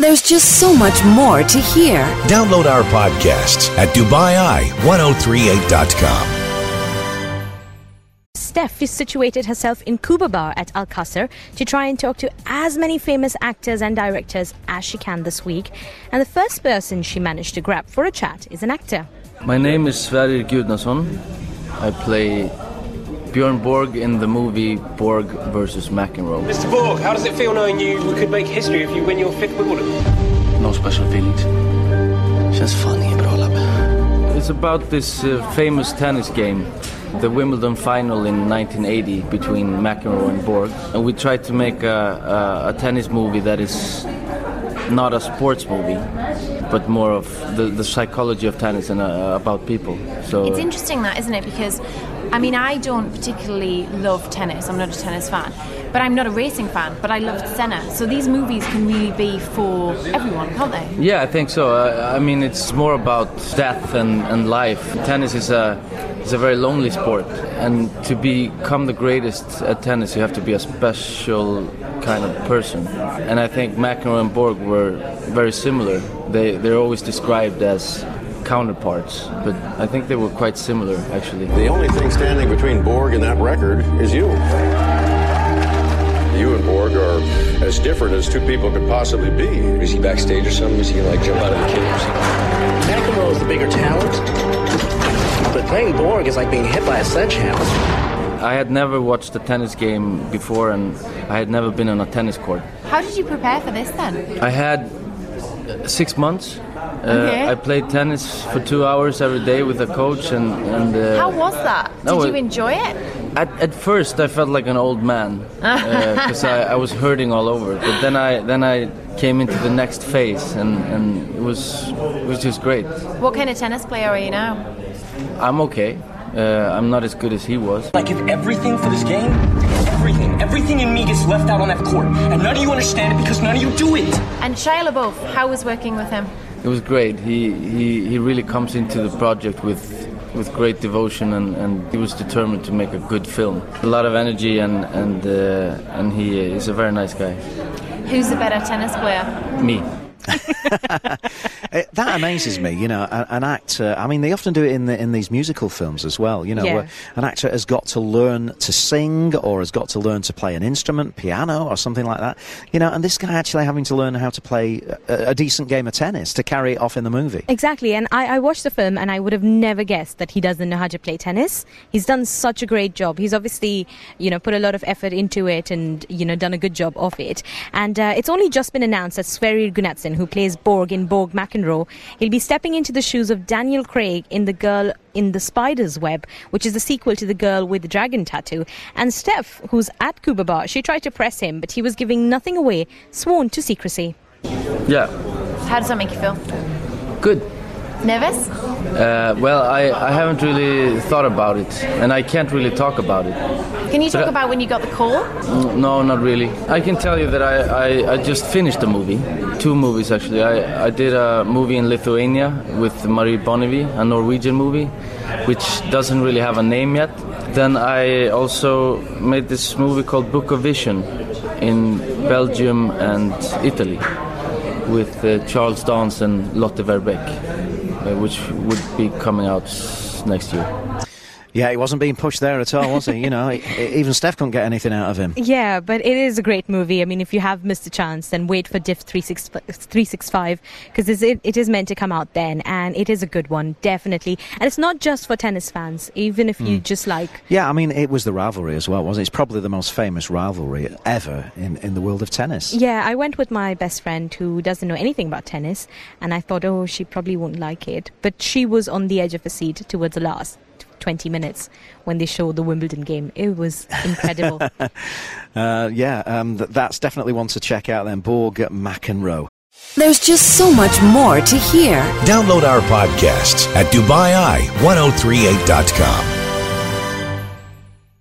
There's just so much more to hear. Download our podcasts at DubaiI1038.com. Steph has situated herself in Cuba Bar at Alcázar to try and talk to as many famous actors and directors as she can this week. And the first person she managed to grab for a chat is an actor. My name is Sverrir Gudnason. I play Björn Borg in the movie Borg vs. McEnroe. Mr. Borg, how does it feel knowing you could make history if you win your 5th Wimbledon? No special feelings. Känns fan inget bra, labb. It's about this famous tennis game, the Wimbledon final in 1980 between McEnroe and Borg. And we tried to make a tennis movie that is not a sports movie, but more of the psychology of tennis and about people. So it's interesting that, isn't it? Because I mean, I don't particularly love tennis. I'm not a tennis fan, but I'm not a racing fan. But I loved Senna. So these movies can really be for everyone, can't they? Yeah, I think so. I mean, it's more about death and life. Tennis is a very lonely sport, and to become the greatest at tennis, you have to be a special kind of person. And I think McEnroe and Borg were very similar. They're always described as counterparts, but I think they were quite similar, actually. The only thing standing between Borg and that record is you. You and Borg are as different as two people could possibly be. Is he backstage or something? Is he gonna jump out of the cage? McEnroe is the bigger talent, but playing Borg is like being hit by a sledgehammer. I had never watched a tennis game before, and I had never been on a tennis court. How did you prepare for this then? I had 6 months. Okay. I played tennis for 2 hours every day with a coach, and how was that? Did you enjoy it? At first, I felt like an old man because I was hurting all over. But then I came into the next phase, and it was just great. What kind of tennis player are you now? I'm okay. I'm not as good as he was. I give everything for this game. Everything in me gets left out on that court, and none of you understand it because none of you do it. And Shia LaBeouf, how was working with him? It was great. He really comes into the project with great devotion, and he was determined to make a good film. A lot of energy, and he is a very nice guy. Who's the better tennis player? Me. That amazes me, you know, an actor. I mean, they often do it in these musical films as well, you know, where an actor has got to learn to sing or has got to learn to play an instrument, piano or something like that, you know, and this guy actually having to learn how to play a decent game of tennis to carry it off in the movie. Exactly, and I watched the film and I would have never guessed that he doesn't know how to play tennis. He's done such a great job. He's obviously, you know, put a lot of effort into it and, you know, done a good job of it. And it's only just been announced that Sverrir Gudnason, who plays Borg in Borg McEnroe, he'll be stepping into the shoes of Daniel Craig in The Girl in the Spider's Web, which is the sequel to The Girl with the Dragon Tattoo. And Steph, who's at Cuba Bar, she tried to press him, but he was giving nothing away, sworn to secrecy. Yeah. How does that make you feel? Good. Nervous? Well, I haven't really thought about it, and I can't really talk about it. Can you talk about when you got the call? No, not really. I can tell you that I just finished a movie, 2 movies actually. I did a movie in Lithuania with Marie Bonnevie, a Norwegian movie, which doesn't really have a name yet. Then I also made this movie called Book of Vision in Belgium and Italy with Charles Dance and Lotte Verbeek, which would be coming out next year. Yeah, he wasn't being pushed there at all, was he? You know, even Steph couldn't get anything out of him. Yeah, but it is a great movie. I mean, if you have missed a chance, then wait for Diff 365, because it is meant to come out then, and it is a good one, definitely. And it's not just for tennis fans, even if you just like... Yeah, I mean, it was the rivalry as well, wasn't it? It's probably the most famous rivalry ever in the world of tennis. Yeah, I went with my best friend who doesn't know anything about tennis, and I thought, oh, she probably won't like it. But she was on the edge of her seat towards the last 20 minutes when they showed the Wimbledon game. It was incredible. That's definitely one to check out then, Borg McEnroe. There's just so much more to hear. Download our podcasts at DubaiI1038.com.